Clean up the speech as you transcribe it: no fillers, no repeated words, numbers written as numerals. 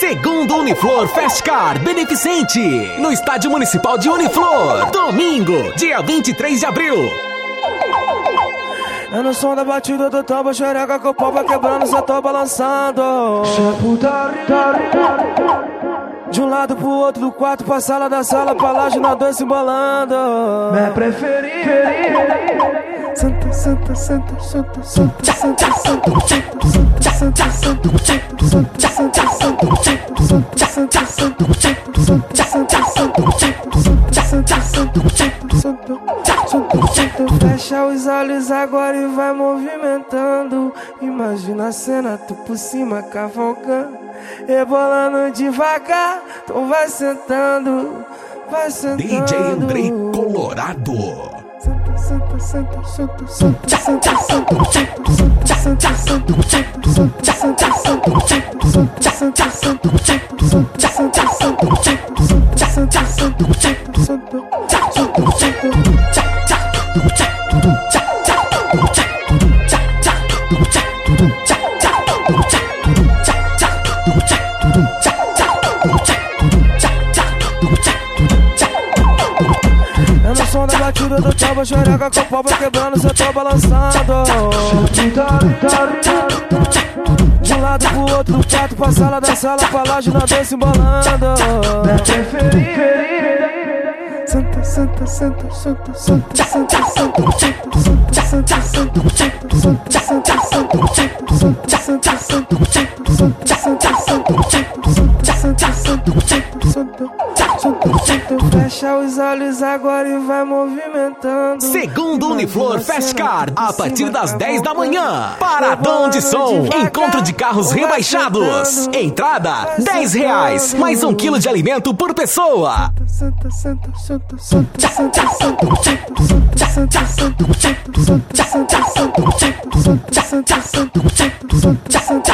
Segundo Uniflor Festcar Beneficente, no Estádio Municipal de Uniflor, domingo, dia 23 de abril. É no som da batida do tambo, xereca com o pau vai quebrando, só tô balançando. De um lado pro outro do quarto, pra sala da sala, pra laje na dois se embolando. Minha preferida. Santa, santa, santa, santa, santa, santa, santa, santa, fecha os olhos agora e vai movimentando. Imagina a cena, tu por cima cavalgando, rebolando devagar, então vai sentando, vai sentando. DJ Andrei Colorado. Santa, santa, santa, santa, santa, santa, santa, santa, é no som da batida do tambo, xereca com o pau vai quebrando, cê tô balançando. De um lado pro outro do quarto, pra sala da sala, pra laje na dois se embolando. Minha preferida. Santa, santa, santa, santa, santa, santa, santa, santa, fecha os olhos agora e vai movimentando. Segundo Uniflor Festcar, a partir das 10 da manhã. Paradão de som, encontro de carros rebaixados. Entrada, R$10, mais 1 quilo de alimento por pessoa. Santa, santa, santa, santa, santa, santa, santa, santa, santa,